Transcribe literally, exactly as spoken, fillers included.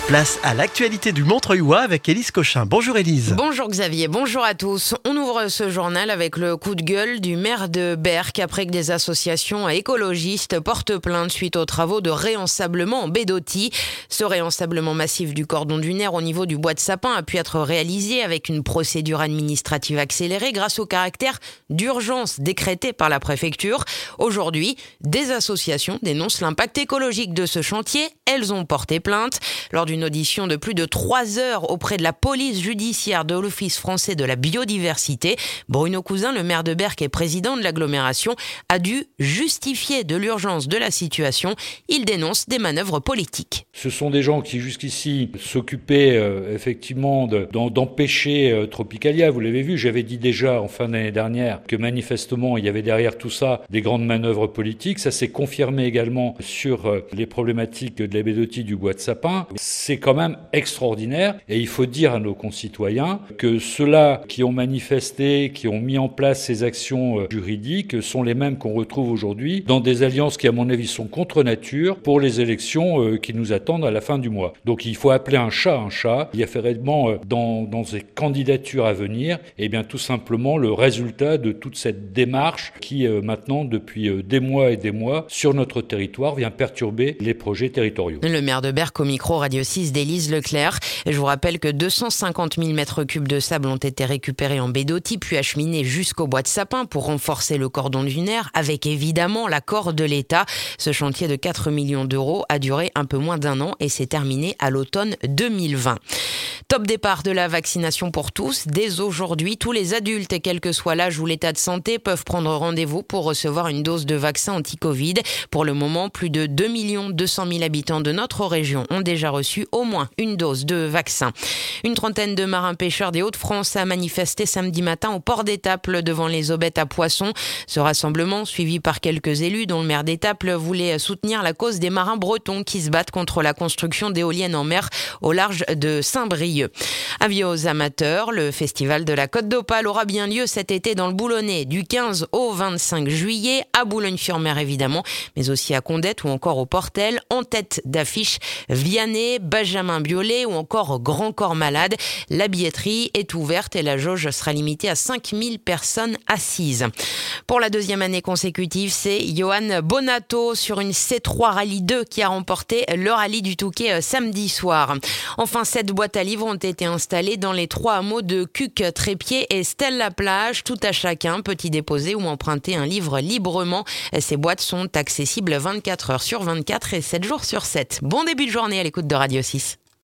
Place à l'actualité du Montreuilois avec Élise Cochin. Bonjour Élise. Bonjour Xavier, bonjour à tous. On ouvre ce journal avec le coup de gueule du maire de Berck après que des associations écologistes portent plainte suite aux travaux de réensablement en baie d'Authie. Ce réensablement massif du cordon dunaire au niveau du bois de sapin a pu être réalisé avec une procédure administrative accélérée grâce au caractère d'urgence décrété par la préfecture. Aujourd'hui, des associations dénoncent l'impact écologique de ce chantier. Elles ont porté plainte. Lors d'une audition de plus de trois heures auprès de la police judiciaire de l'Office français de la biodiversité, Bruno Cousin, le maire de Berck et président de l'agglomération, a dû justifier de l'urgence de la situation. Il dénonce des manœuvres politiques. Ce sont des gens qui jusqu'ici s'occupaient euh, effectivement de, d'empêcher euh, Tropicalia. Vous l'avez vu, j'avais dit déjà en fin d'année dernière que manifestement il y avait derrière tout ça des grandes manœuvres politiques. Ça s'est confirmé également sur euh, les problématiques de la baie d'Authie, du bois de sapin. C'est quand même extraordinaire et il faut dire à nos concitoyens que ceux-là qui ont manifesté, qui ont mis en place ces actions euh, juridiques sont les mêmes qu'on retrouve aujourd'hui dans des alliances qui à mon avis sont contre nature pour les élections euh, qui nous attendent à la fin du mois. Donc il faut appeler un chat un chat. Il y a effectivement euh, dans, dans ces candidatures à venir, eh bien tout simplement le résultat de toute cette démarche qui euh, maintenant depuis euh, des mois et des mois sur notre territoire vient perturber les projets territoriaux. Le maire de Berck au micro Radio six d'Élise Leclerc. Je vous rappelle que deux cent cinquante mille mètres cubes de sable ont été récupérés en baie d'Authie puis acheminés jusqu'au bois de sapin pour renforcer le cordon dunaire avec évidemment l'accord de l'État. Ce chantier de quatre millions d'euros a duré un peu moins d'un an et s'est terminé à l'automne deux mille vingt. Top départ de la vaccination pour tous. Dès aujourd'hui, tous les adultes, et quel que soit l'âge ou l'état de santé, peuvent prendre rendez-vous pour recevoir une dose de vaccin anti-Covid. Pour le moment, plus de deux millions deux cent mille habitants de notre région ont déjà reçu au moins une dose de vaccin. Une trentaine de marins-pêcheurs des Hauts-de-France a manifesté samedi matin au port d'Étaples devant les aubettes à poissons. Ce rassemblement, suivi par quelques élus dont le maire d'Étaples voulait soutenir la cause des marins bretons qui se battent contre la construction d'éoliennes en mer au large de Saint-Brieuc. Avis aux amateurs, le festival de la Côte d'Opale aura bien lieu cet été dans le Boulonnais du quinze au vingt-cinq juillet, à Boulogne-sur-Mer évidemment, mais aussi à Condette ou encore au Portel, en tête d'affiche Vianney, Benjamin Biolay ou encore Grand Corps Malade. La billetterie est ouverte et la jauge sera limitée à cinq mille personnes assises. Pour la deuxième année consécutive, c'est Johan Bonato sur une C trois Rallye deux qui a remporté le rallye du Touquet samedi soir. Enfin, sept boîtes à livres ont été installées dans les trois hameaux de Cuc, Trépied et Stèle-la-Plage, tout à chacun peut y déposer ou emprunter un livre librement. Ces boîtes sont accessibles vingt-quatre heures sur vingt-quatre et sept jours sur sept. Bon début de journée à l'écoute de Radio six.